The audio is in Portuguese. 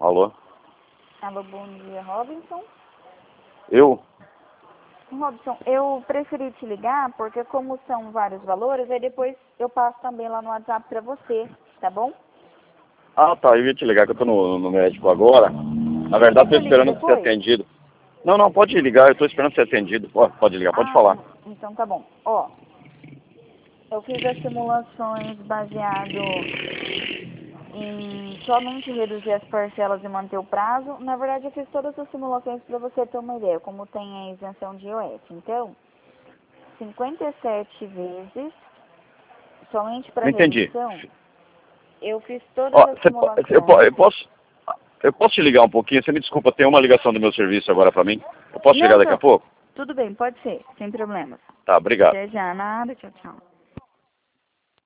Alô? Alô, bom dia, Robinson. Eu? Robinson, eu preferi te ligar porque como são vários valores, aí depois eu passo também lá no WhatsApp pra você, tá bom? Ah, tá. Eu ia te ligar que eu tô no médico agora. Na verdade, tô Eu ligo esperando ser depois? atendido. Não, não, pode ligar. Eu tô esperando ser atendido. Pode ligar, pode Ah, falar. então tá bom. Ó, eu fiz as simulações baseado em somente reduzir as parcelas e manter o prazo. Na verdade, eu fiz todas as simulações para você ter uma ideia, como tem a isenção de IOF. Então, 57 vezes, somente para Não entendi. redução, eu fiz todas Ó, as eu simulações. posso... Eu posso te ligar um pouquinho? Você me desculpa, tem uma ligação do meu serviço agora pra mim. Eu posso te ligar Não, daqui a não, pouco? tudo bem, pode ser, sem problemas. Tá, obrigado. Até já, nada, tchau, tchau.